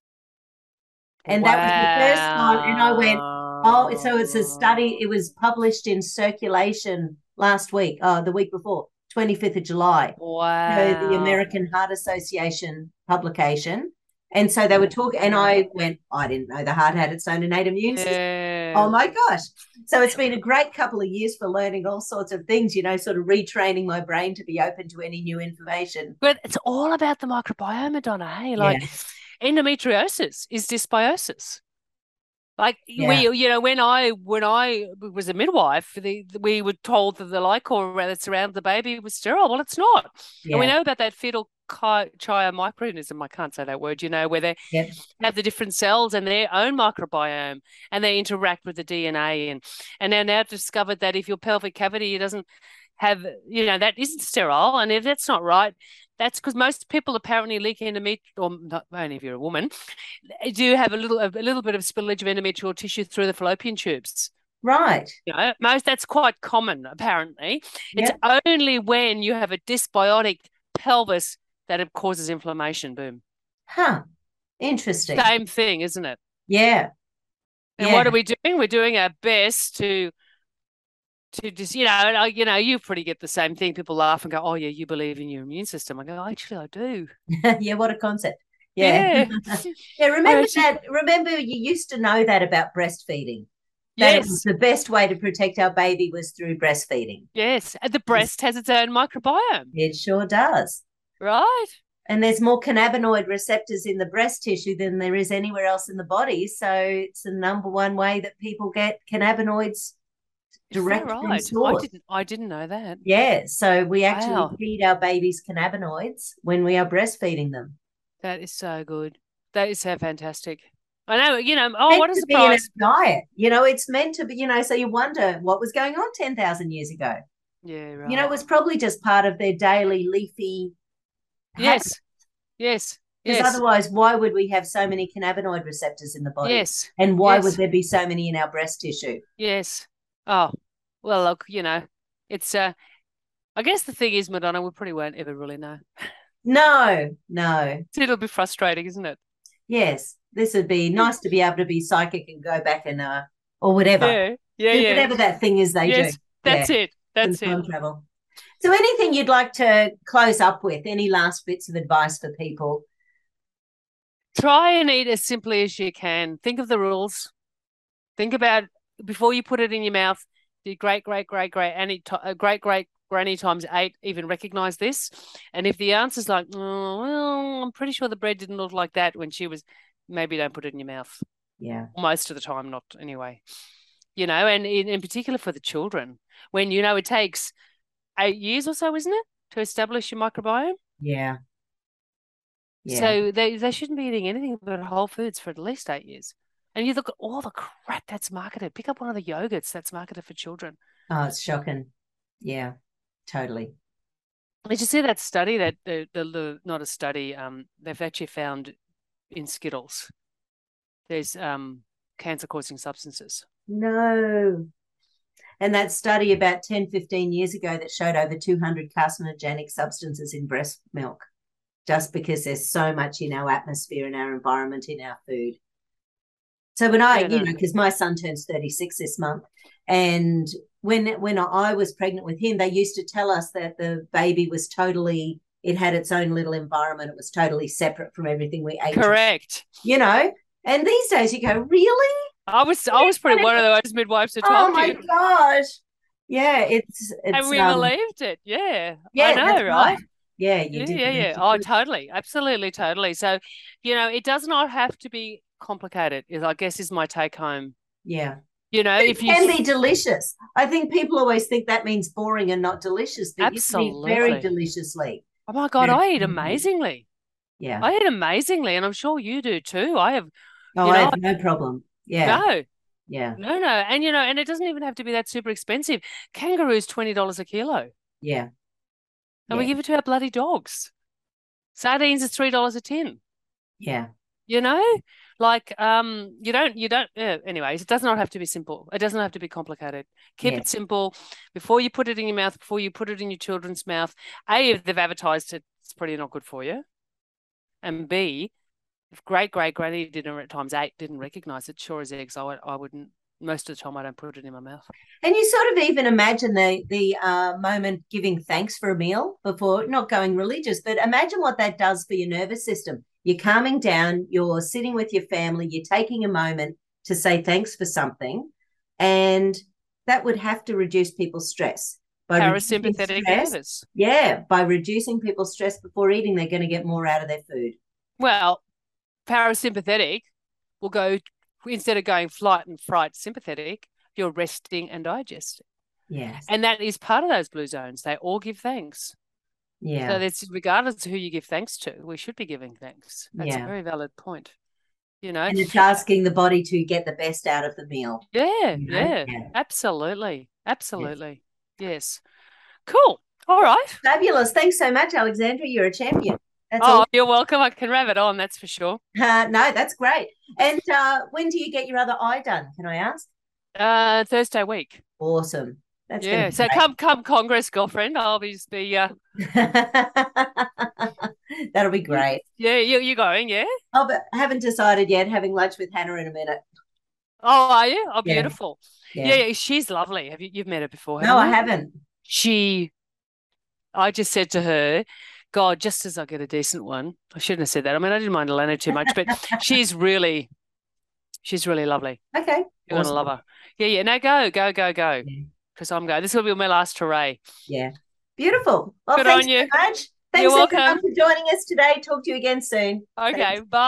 And that was the first time. And I went, oh, so it's a study. It was published in Circulation last week, the week before, 25th of July. So the Wow. American Heart Association publication. And so they were talking, and I went, I didn't know the heart had its own innate immune system. Oh Yeah. my gosh. So it's been a great couple of years for learning all sorts of things, sort of retraining my brain to be open to any new information. But it's all about the microbiome, Donna. Hey, Yeah. like endometriosis is dysbiosis. Like Yeah. when I was a midwife, we were told that the lichor that surrounded the baby was sterile. Well, it's not, and we Yeah. know about that fetal chiromicronism. I can't say that word. Where they Yep. have the different cells and their own microbiome, and they interact with the DNA, and they're now discovered that if your pelvic cavity doesn't have, that isn't sterile, and if that's not right, that's because most people apparently leak endometrial, or not only if you're a woman, do have a little bit of spillage of endometrial tissue through the fallopian tubes. Right. That's quite common apparently. It's Yep. only when you have a dysbiotic pelvis that it causes inflammation. Boom. Huh. Interesting. Same thing, isn't it? Yeah. And Yeah. what are we doing? We're doing our best to just, you pretty get the same thing. People laugh and go, oh, yeah, you believe in your immune system. I go, actually, I do. Yeah. What a concept. Yeah. Yeah. Yeah. Remember Actually, that? Remember you used to know that about breastfeeding, that it was yes. the best way to protect our baby was through breastfeeding. Yes. And the breast has its own microbiome, It sure does. right? And there's more cannabinoid receptors in the breast tissue than there is anywhere else in the body. So it's the number one way that people get cannabinoids Is that direct from right? source. I didn't know that. Yeah. So we actually Wow. feed our babies cannabinoids when we are breastfeeding them. That is so good. That is so fantastic. I know, Meant what a to be in our surprise. diet. It's meant to be, so you wonder what was going on 10,000 years ago. Yeah, It right. was probably just part of their daily leafy habit. Yes, yes, Because yes, otherwise, why would we have so many cannabinoid receptors in the body? yes, And why would yes, there be so many in our breast tissue? yes. Oh, well, look, it's I guess the thing is, Madonna, we probably won't ever really know. No, no. It'll be frustrating, isn't it? Yes, this would be nice to be able to be psychic and go back and, or whatever, Yeah, yeah, do yeah. whatever that thing is they do. Yes, Yeah, that's it. some That's it. time travel. So, anything you'd like to close up with? Any last bits of advice for people? Try and eat as simply as you can. Think of the rules. Think about before you put it in your mouth. Did great great granny times 8 even recognize this? And if the answer's like, oh, well, I'm pretty sure the bread didn't look like that when she was, maybe don't put it in your mouth. Yeah, Most of the time, not anyway. And in particular for the children, when it takes 8 years or so, isn't it, to establish your microbiome? yeah, yeah. So they shouldn't be eating anything but whole foods for at least 8 years. And you look at all the crap that's marketed. Pick up one of the yogurts that's marketed for children. Oh, it's shocking. Yeah, totally. Did you see that study that not a study? They've actually found in Skittles there's cancer causing substances. No. And that study about 10, 15 years ago that showed over 200 carcinogenic substances in breast milk, just because there's so much in our atmosphere, in our environment, in our food. So when because my son turns 36 this month, and when I was pregnant with him, they used to tell us that the baby was totally, it had its own little environment. It was totally separate from everything we ate. Correct. And these days you go, really? I was probably one of those midwives who told you. Oh my gosh. Yeah, it's and we believed it. Yeah. Yeah, I know, that's right? Yeah, you did. Yeah. Oh, totally. Absolutely, totally. So, it does not have to be complicated, I guess is my take home. Yeah. If you can be delicious. I think people always think that means boring and not delicious, but absolutely. you can eat very deliciously. Oh my God, I eat amazingly. Yeah. I eat amazingly, and I'm sure you do too. I have I have no problem. Yeah. No. Yeah. No. And it doesn't even have to be that super expensive. Kangaroo's $20 a kilo. Yeah. And we give it to our bloody dogs. Sardines is $3 a tin. Yeah. Anyways, it does not have to be simple. It doesn't have to be complicated. Keep it simple. Before you put it in your mouth, before you put it in your children's mouth, A, if they've advertised it, it's probably not good for you. And B, if great granny times 8 didn't recognize it, sure as eggs, I wouldn't. Most of the time, I don't put it in my mouth. And you sort of even imagine the moment giving thanks for a meal before, not going religious, but imagine what that does for your nervous system. You're calming down, you're sitting with your family, you're taking a moment to say thanks for something, and that would have to reduce people's stress. Parasympathetic nervous. Yeah, by reducing people's stress before eating, they're going to get more out of their food. Well, parasympathetic will go, instead of going flight and fright sympathetic, you're resting and digesting. Yes. And that is part of those blue zones. They all give thanks. Yeah. So that's regardless of who you give thanks to, we should be giving thanks. That's a very valid point. And it's asking the body to get the best out of the meal. Yeah. Absolutely. Yes. Cool. All right. Fabulous. Thanks so much, Alexandra. You're a champion. You're welcome. I can rev it on, that's for sure. No, that's great. And when do you get your other eye done? Can I ask? Thursday week. Awesome. That's so come Congress, girlfriend. I'll just be that'll be great. Yeah, you're going, yeah? Oh, but haven't decided yet. Having lunch with Hannah in a minute. Oh, are you? Oh, beautiful. Yeah, she's lovely. You've met her before? No, I haven't. I just said to her, God, just as I get a decent one. I shouldn't have said that. I mean, I didn't mind Elena too much, but she's really lovely. Okay. You're going to love her. Yeah. No, go. Because I'm going. This will be my last hooray. Yeah. Beautiful. Well, good thanks on you. So much. Thanks You're welcome. everyone for joining us today. Talk to you again soon. Okay. Thanks. Bye.